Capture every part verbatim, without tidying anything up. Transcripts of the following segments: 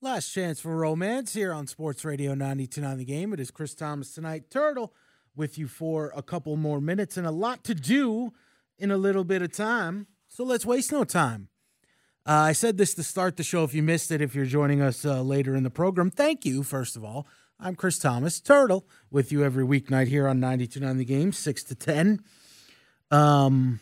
Last chance for romance here on Sports Radio ninety-two point nine The Game. It is Chris Thomas tonight, Turtle, with you for a couple more minutes and a lot to do in a little bit of time. So let's waste no time. Uh, I said this to start the show. If you missed it, if you're joining us uh, later in the program, thank you, first of all. I'm Chris Thomas, Turtle, with you every weeknight here on ninety-two point nine The Game, six to ten. Um,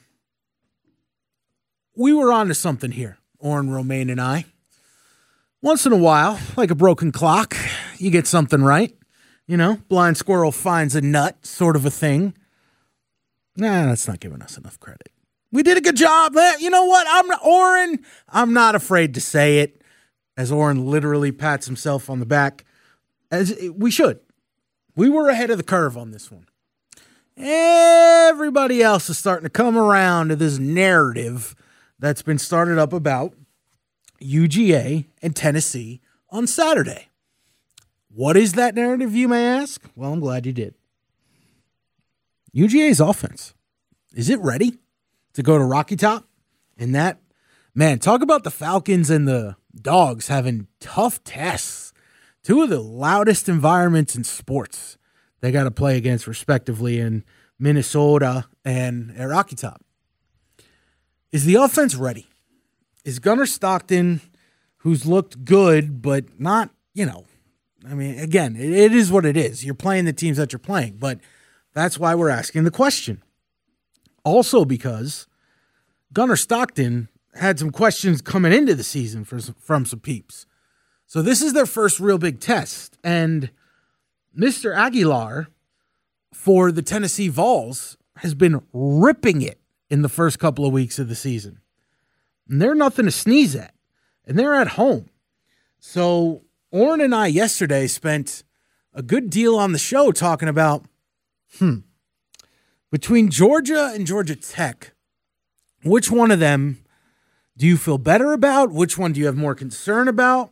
we were on to something here, Oren Romaine and I. Once in a while, like a broken clock, you get something right. You know, blind squirrel finds a nut, sort of a thing. Nah, that's not giving us enough credit. We did a good job. You know what? I'm not, Oren, I'm not afraid to say it, as Oren literally pats himself on the back, as we should. We were ahead of the curve on this one. Everybody else is starting to come around to this narrative that's been started up about U G A and Tennessee on Saturday. What is that narrative, you may ask? Well, I'm glad you did. U G A's offense, is it ready to go to Rocky Top? And that, man, talk about the Falcons and the Dogs having tough tests. Two of the loudest environments in sports they got to play against, respectively, in Minnesota and at Rocky Top. Is the offense ready? Is Gunnar Stockton, who's looked good, but not, you know, I mean, again, it, it is what it is. You're playing the teams that you're playing, but that's why we're asking the question. Also because Gunnar Stockton had some questions coming into the season for some, from some peeps. So this is their first real big test. And Mister Aguilar for the Tennessee Vols has been ripping it in the first couple of weeks of the season. And they're nothing to sneeze at. And they're at home. So Oren and I yesterday spent a good deal on the show talking about, hmm, between Georgia and Georgia Tech, which one of them do you feel better about? Which one do you have more concern about?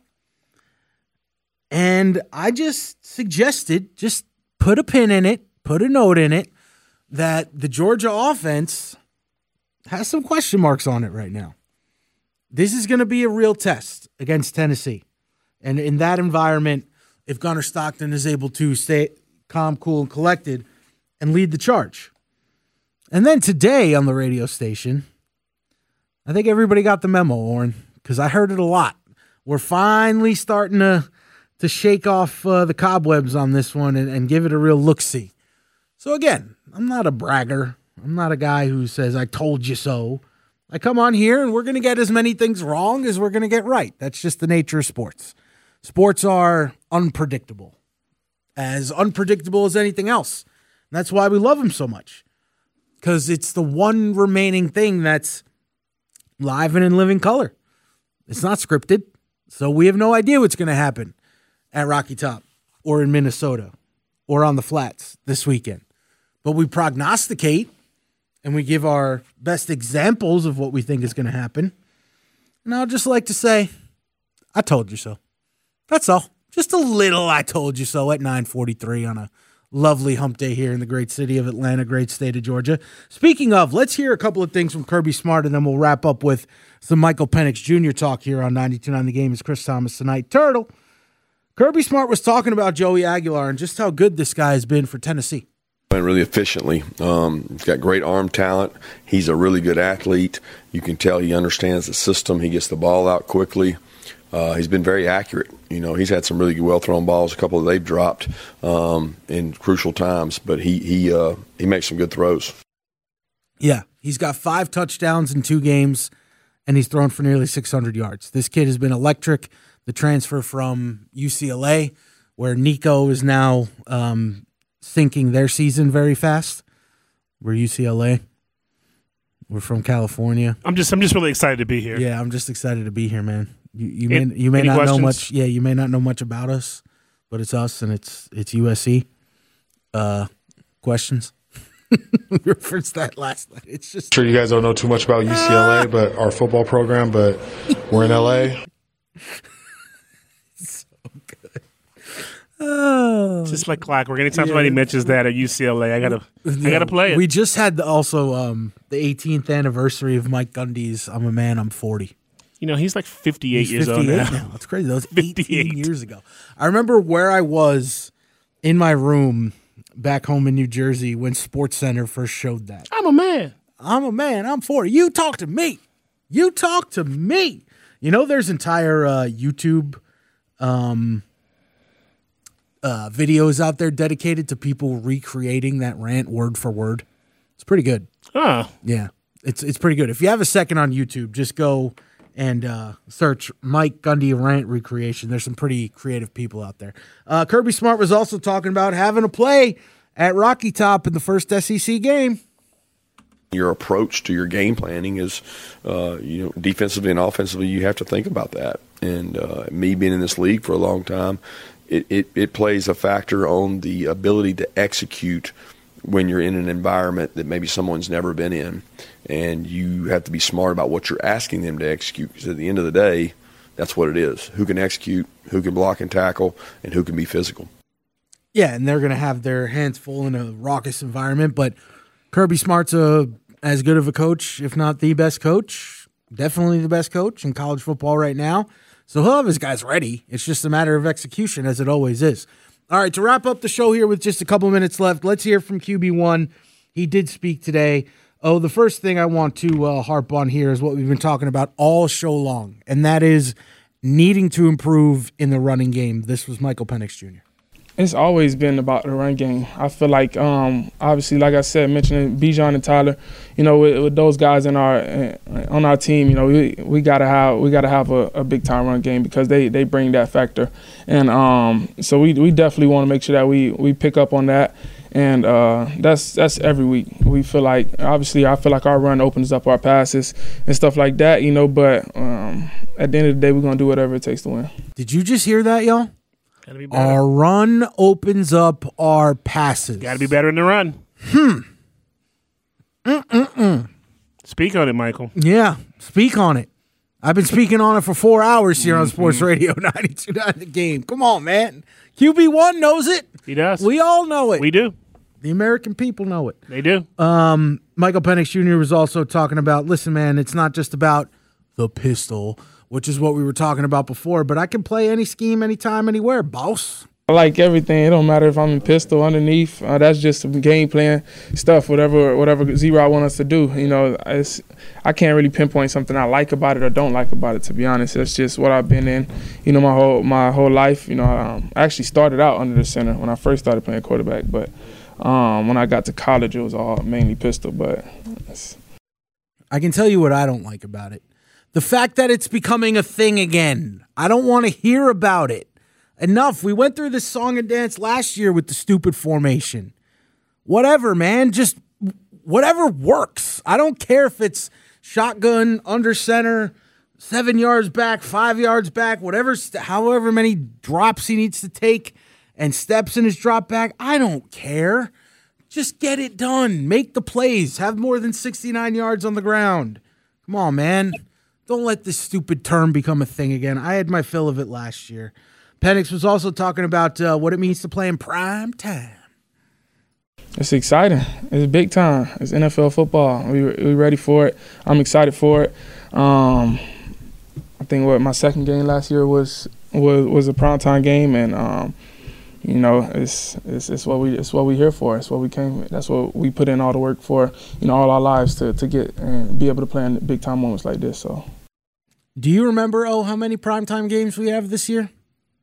And I just suggested, just put a pin in it, put a note in it, that the Georgia offense has some question marks on it right now. This is going to be a real test against Tennessee. And in that environment, if Gunnar Stockton is able to stay calm, cool, and collected and lead the charge. And then today on the radio station, I think everybody got the memo, Oren, because I heard it a lot. We're finally starting to, to shake off uh, the cobwebs on this one and, and give it a real look-see. So again, I'm not a bragger. I'm not a guy who says, I told you so. I come on here and we're going to get as many things wrong as we're going to get right. That's just the nature of sports. Sports are unpredictable, as unpredictable as anything else. And that's why we love them so much, because it's the one remaining thing that's live and in living color. It's not scripted, so we have no idea what's going to happen at Rocky Top or in Minnesota or on the flats this weekend. But we prognosticate and we give our best examples of what we think is going to happen. And I'd just like to say, I told you so. That's all. Just a little I told you so at nine forty-three on a lovely hump day here in the great city of Atlanta, great state of Georgia. Speaking of, let's hear a couple of things from Kirby Smart, and then we'll wrap up with some Michael Penix Junior talk here on ninety-two point nine The Game. Is Chris Thomas tonight. Turtle, Kirby Smart was talking about Joey Aguilar and just how good this guy has been for Tennessee. Really efficiently. Um, he's got great arm talent. He's a really good athlete. You can tell he understands the system. He gets the ball out quickly. Uh, he's been very accurate. You know, he's had some really well-thrown balls, a couple that they've dropped um, in crucial times, but he he uh, he makes some good throws. Yeah, he's got five touchdowns in two games, and he's thrown for nearly six hundred yards. This kid has been electric. The transfer from U C L A, where Nico is now um, sinking their season very fast. We're U C L A. We're from California. I'm just I'm just really excited to be here. Yeah, I'm just excited to be here, man. You, you may Any, you may not questions? know much. Yeah, you may not know much about us, but it's us and it's it's U S C. Uh, questions? We referenced that last night. It's just sure you guys don't know too much about U C L A, but our football program. But we're in L A. So good. Oh, just like clockwork. Anytime yeah. somebody mentions that at U C L A, I gotta yeah. I gotta play it. We just had the, also um, the eighteenth anniversary of Mike Gundy's "I'm a Man, I'm forty." You know, he's like fifty-eight He's years old fifty-eight now. now. That's crazy. That was eighteen fifty-eight years ago. I remember where I was in my room back home in New Jersey when SportsCenter first showed that. I'm a man. I'm a man. I'm forty. You talk to me. You talk to me. You know, there's entire uh, YouTube um, uh, videos out there dedicated to people recreating that rant word for word. It's pretty good. Oh. Yeah, it's it's pretty good. If you have a second on YouTube, just go and uh, search Mike Gundy rant recreation. There's some pretty creative people out there. Uh, Kirby Smart was also talking about having a play at Rocky Top in the first S E C game. Your approach to your game planning is, uh, you know, defensively and offensively, you have to think about that. And uh, me being in this league for a long time, it, it, it plays a factor on the ability to execute when you're in an environment that maybe someone's never been in. And you have to be smart about what you're asking them to execute, because at the end of the day, that's what it is. Who can execute, who can block and tackle, and who can be physical. Yeah, and they're going to have their hands full in a raucous environment, but Kirby Smart's a, as good of a coach, if not the best coach, definitely the best coach in college football right now. So he'll have his guys ready. It's just a matter of execution, as it always is. All right, to wrap up the show here with just a couple minutes left, let's hear from Q B one. He did speak today. Oh, the first thing I want to uh, harp on here is what we've been talking about all show long, and that is needing to improve in the running game. This was Michael Penix Junior It's always been about the run game. I feel like, um, obviously, like I said, mentioning Bijan and Tyler, you know, with, with those guys in our uh, on our team, you know, we we gotta have we gotta have a, a big time run game because they, they bring that factor, and um, so we we definitely want to make sure that we, we pick up on that, and uh, that's that's every week. We feel like, obviously, I feel like our run opens up our passes and stuff like that, you know, but um, at the end of the day, we're gonna do whatever it takes to win. Did you just hear that, y'all? Gotta be better. Our run opens up our passes. Got to be better in the run. Hmm. Mm-mm-mm. Speak on it, Michael. Yeah, speak on it. I've been speaking on it for four hours here on Sports Radio ninety-two point nine The Game. Come on, man. Q B one knows it. He does. We all know it. We do. The American people know it. They do. Um, Michael Penix Junior was also talking about, listen, man, it's not just about the pistol, which is what we were talking about before, but I can play any scheme, anytime, anywhere, boss. I like everything. It don't matter if I'm in pistol, underneath. Uh, that's just some game plan stuff, whatever whatever Z-Rod want us to do. You know, it's, I can't really pinpoint something I like about it or don't like about it, to be honest. That's just what I've been in, you know, my whole my whole life. You know, um, I actually started out under the center when I first started playing quarterback, but um, when I got to college, it was all mainly pistol. But it's, I can tell you what I don't like about it. The fact that it's becoming a thing again. I don't want to hear about it. Enough. We went through this song and dance last year with the stupid formation. Whatever, man. Just whatever works. I don't care if it's shotgun, under center, seven yards back, five yards back, whatever, however many drops he needs to take and steps in his drop back. I don't care. Just get it done. Make the plays. Have more than sixty-nine yards on the ground. Come on, man. Don't let this stupid term become a thing again. I had my fill of it last year. Penix was also talking about uh, what it means to play in prime time. It's exciting. It's big time. It's N F L football. We we ready for it. I'm excited for it. Um, I think what my second game last year was was was a primetime game, and um, you know, it's it's it's what we it's what we here for. It's what we came. That's what we put in all the work for. You know, all our lives to to get and be able to play in big time moments like this. So, do you remember oh how many primetime games we have this year?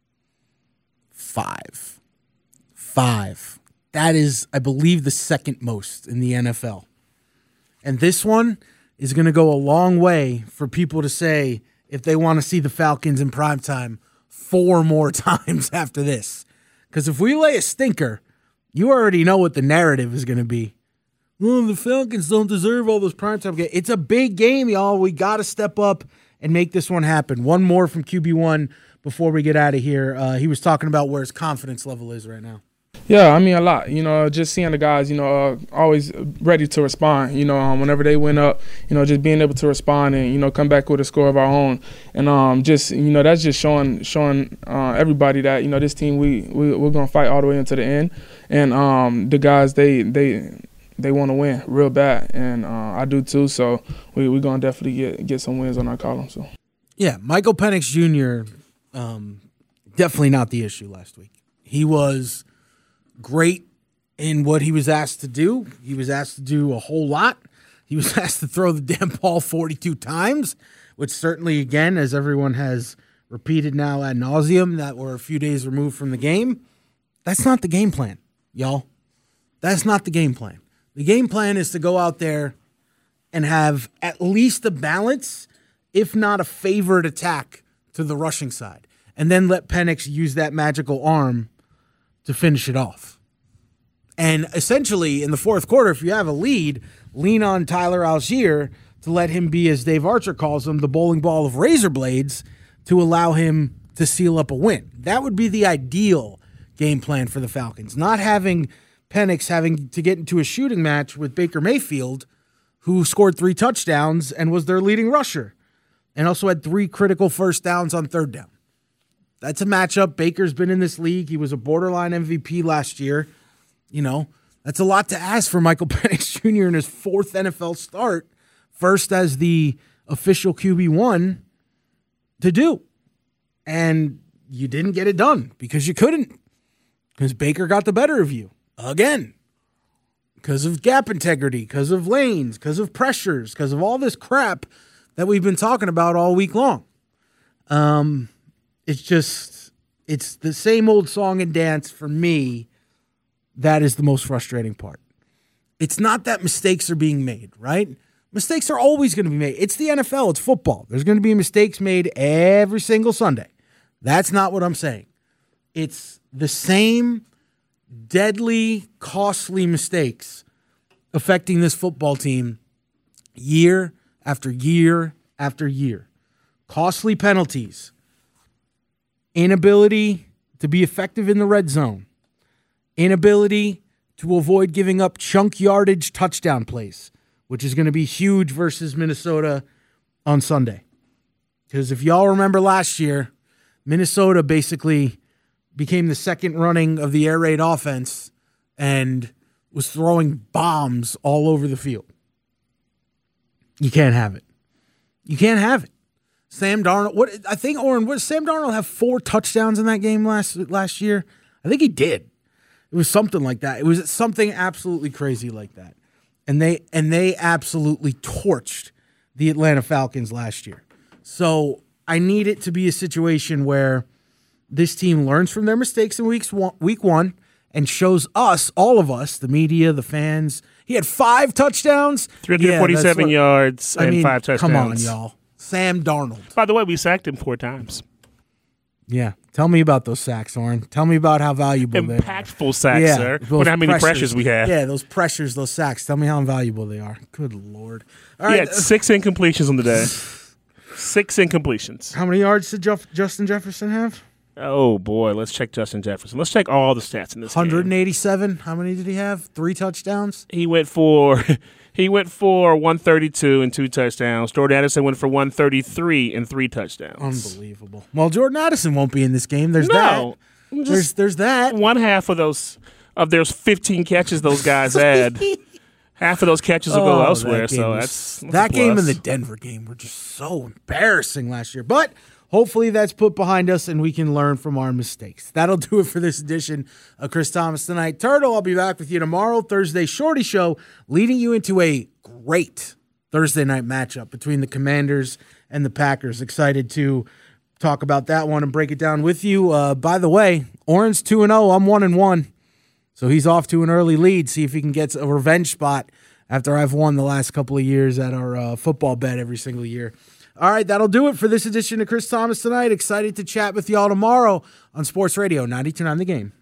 Five. Five. That is, I believe, the second most in the N F L. And this one is going to go a long way for people to say, if they want to see the Falcons in primetime, four more times after this. Because if we lay a stinker, you already know what the narrative is going to be. Well, the Falcons don't deserve all those primetime games. It's a big game, y'all. We got to step up and make this one happen. One more from Q B one before we get out of here. Uh, he was talking about where his confidence level is right now. Yeah, I mean, a lot. You know, just seeing the guys, you know, uh, always ready to respond, you know, um, whenever they went up, you know, just being able to respond and, you know, come back with a score of our own. And um, just, you know, that's just showing showing uh, everybody that, you know, this team, we, we, we're going to fight all the way into the end. And um, the guys, they they they want to win real bad. And uh, I do too. So we, we're going to definitely get, get some wins on our column. So. Yeah, Michael Penix Junior, um, definitely not the issue last week. He was great in what he was asked to do. He was asked to do a whole lot. He was asked to throw the damn ball forty-two times, which certainly, again, as everyone has repeated now ad nauseum, that we're a few days removed from the game. That's not the game plan, y'all. That's not the game plan. The game plan is to go out there and have at least a balance, if not a favored attack to the rushing side, and then let Penix use that magical arm to finish it off. And essentially, in the fourth quarter, if you have a lead, lean on Tyler Algier to let him be, as Dave Archer calls him, the bowling ball of razor blades to allow him to seal up a win. That would be the ideal game plan for the Falcons. Not having Penix having to get into a shooting match with Baker Mayfield, who scored three touchdowns and was their leading rusher, and also had three critical first downs on third down. That's a matchup. Baker's been in this league. He was a borderline M V P last year. You know, that's a lot to ask for Michael Penix Junior in his fourth N F L start, first as the official Q B one, to do. And you didn't get it done because you couldn't. Because Baker got the better of you. Again. Because of gap integrity, because of lanes, because of pressures, because of all this crap that we've been talking about all week long. Um, it's just, it's the same old song and dance for me. That is the most frustrating part. It's not that mistakes are being made, right? Mistakes are always going to be made. It's the N F L. It's football. There's going to be mistakes made every single Sunday. That's not what I'm saying. It's the same deadly, costly mistakes affecting this football team year after year after year. Costly penalties. Inability to be effective in the red zone. Inability to avoid giving up chunk yardage touchdown plays, which is going to be huge versus Minnesota on Sunday. Because if y'all remember last year, Minnesota basically became the second running of the air raid offense and was throwing bombs all over the field. You can't have it. You can't have it. Sam Darnold, what I think, Oren, what Sam Darnold have four touchdowns in that game last last year? I think he did. It was something like that. It was something absolutely crazy like that. And they and they absolutely torched the Atlanta Falcons last year. So I need it to be a situation where this team learns from their mistakes in weeks one, week one and shows us, all of us, the media, the fans. He had five touchdowns. three hundred forty-seven yeah, what, yards and I mean, five touchdowns. Come on, y'all. Sam Darnold. By the way, we sacked him four times. Yeah. Tell me about those sacks, Oren. Tell me about how valuable they are. Impactful sacks, yeah, sir. Wonder how many pressures. pressures we have. Yeah, those pressures, those sacks. Tell me how invaluable they are. Good Lord. All right. He had six incompletions on the day. Six incompletions. How many yards did Jeff- Justin Jefferson have? Oh, boy. Let's check Justin Jefferson. Let's check all the stats in this one hundred eighty-seven. Game. How many did he have? Three touchdowns? He went for he went for one thirty-two and two touchdowns. Jordan Addison went for one thirty-three and three touchdowns. Unbelievable. Well, Jordan Addison won't be in this game. There's no, that. There's there's that. One half of those of those fifteen catches those guys had. Half of those catches will go oh, elsewhere. That so was, that's, that's that game and the Denver game were just so embarrassing last year. But hopefully that's put behind us and we can learn from our mistakes. That'll do it for this edition of Chris Thomas Tonight. Turtle, I'll be back with you tomorrow, Thursday Shorty Show, leading you into a great Thursday night matchup between the Commanders and the Packers. Excited to talk about that one and break it down with you. Uh, by the way, Oren's two and oh. I'm one and one. So he's off to an early lead. See if he can get a revenge spot after I've won the last couple of years at our uh, football bet every single year. All right, that'll do it for this edition of Chris Thomas Tonight. Excited to chat with y'all tomorrow on Sports Radio ninety-two point nine The Game.